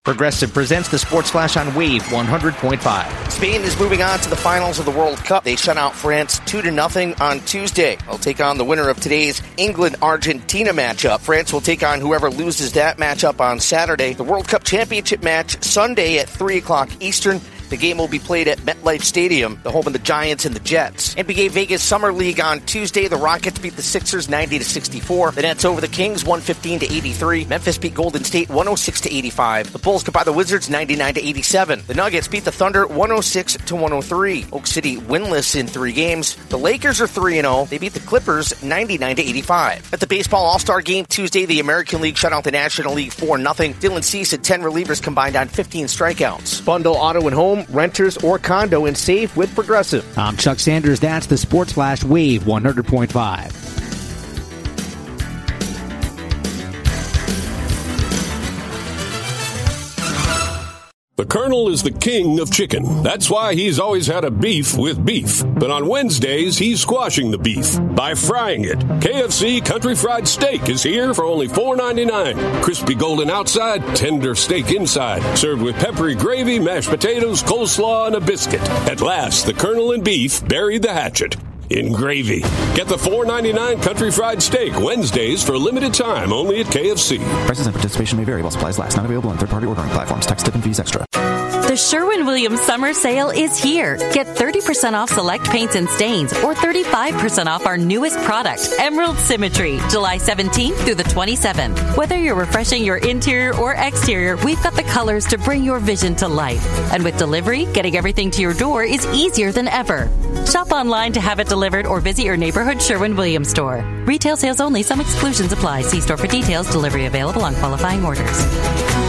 Progressive presents the Sports Flash on Wave 100.5. Spain is moving on to the finals of the World Cup. They shut out France 2-0 on Tuesday. They'll take on the winner of today's England-Argentina matchup. France will take on whoever loses that matchup on Saturday. The World Cup Championship match Sunday at 3 o'clock Eastern. The game will be played at MetLife Stadium, the home of the Giants and the Jets. NBA Vegas Summer League on Tuesday. The Rockets beat the Sixers 90-64. The Nets over the Kings 115-83. Memphis beat Golden State 106-85. The Bulls got by the Wizards 99-87. The Nuggets beat the Thunder 106-103. Oak City winless in 3 games. The Lakers are 3-0. They beat the Clippers 99-85. At the Baseball All-Star Game Tuesday, the American League shut out the National League 4-0. Dylan Cease had 10 relievers combined on 15 strikeouts. Bundle auto and home, renters, or condo and save with Progressive. I'm Chuck Sanders. That's the Sports Flash Wave 100.5. The Colonel is the king of chicken. That's why he's always had a beef with beef. But on Wednesdays, he's squashing the beef by frying it. KFC Country Fried Steak is here for only $4.99. Crispy golden outside, tender steak inside. Served with peppery gravy, mashed potatoes, coleslaw, and a biscuit. At last, the Colonel and beef buried the hatchet in gravy. Get the $4.99 Country Fried Steak Wednesdays for a limited time only at KFC. Prices and participation may vary while supplies last. Not available on third-party ordering platforms. Tax, tip, and fees extra. The Sherwin-Williams Summer Sale is here. Get 30% off select paints and stains or 35% off our newest product, Emerald Symmetry, July 17th through the 27th. Whether you're refreshing your interior or exterior, we've got the colors to bring your vision to life. And with delivery, getting everything to your door is easier than ever. Shop online to have it delivered or visit your neighborhood Sherwin-Williams store. Retail sales only. Some exclusions apply. See store for details. Delivery available on qualifying orders.